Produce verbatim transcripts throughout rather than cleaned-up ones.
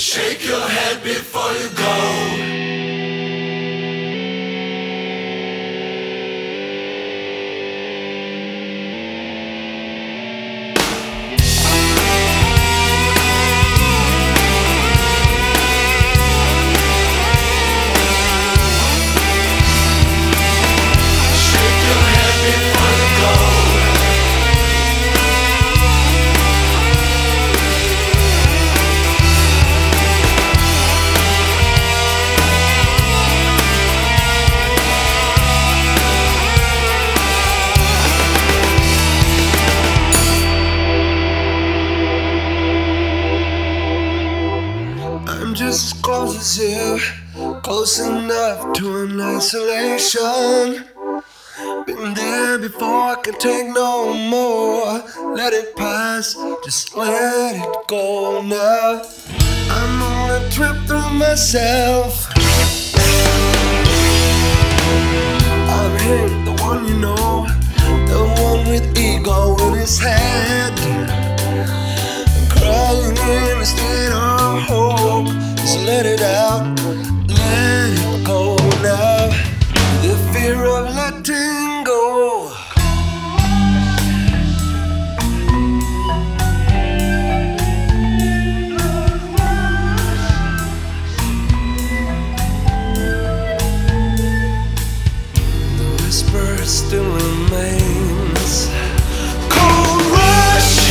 Shake your head before you go. I'm just as close as you, close enough to an isolation. Been there before, I can take no more. Let it pass, just let it go now. I'm on a trip through myself. I'm him, the one you know, the one with ego in his head, crying in a state of hope. Just let it out, let it go now. The fear of letting go. The whisper still remains. Cold rush.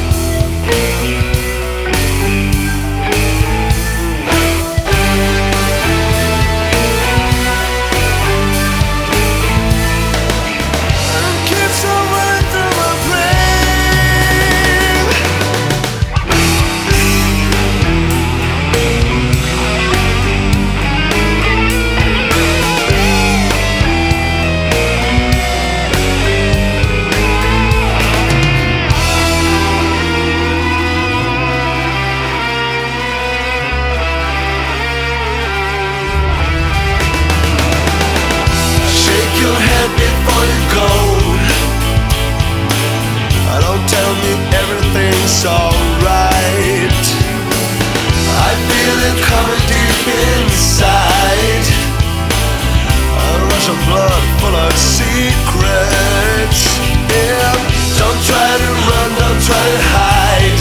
Before you go, I don't tell me everything's alright. I feel it coming deep inside, a rush of blood full of secrets. Yeah, don't try to run, don't try to hide,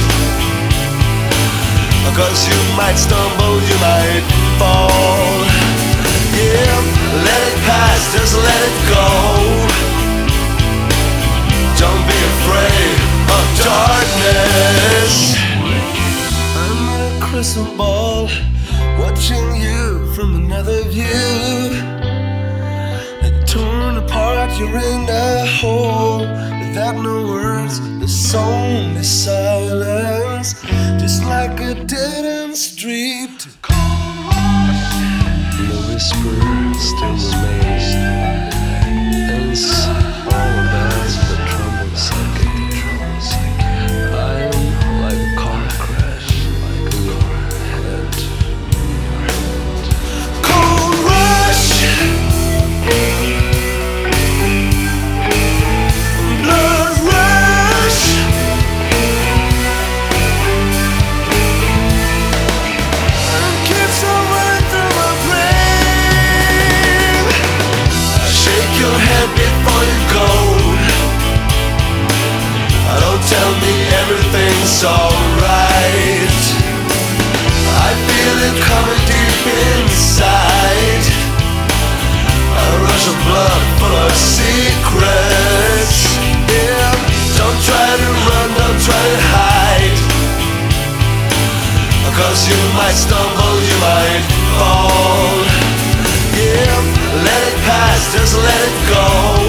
because you might stumble, you might fall. Yeah, let it pass, just let it go. Don't be afraid of darkness. I'm in a crystal ball, watching you from another view. And torn apart, you're in a hole without no words, there's only silence, just like a dead-end street. The whisper still remains, and it's all about the troubled psyche. I'm like a car crash, like in your head. Cold rush, blood rush. It keeps on running through my brain. Shake your head before you go. Don't tell me everything's alright. I feel it coming deep inside, a rush of blood full of secrets. Yeah, don't try to run, don't try to hide, because you might stumble, you might fall. Yeah, let it pass, just let it go.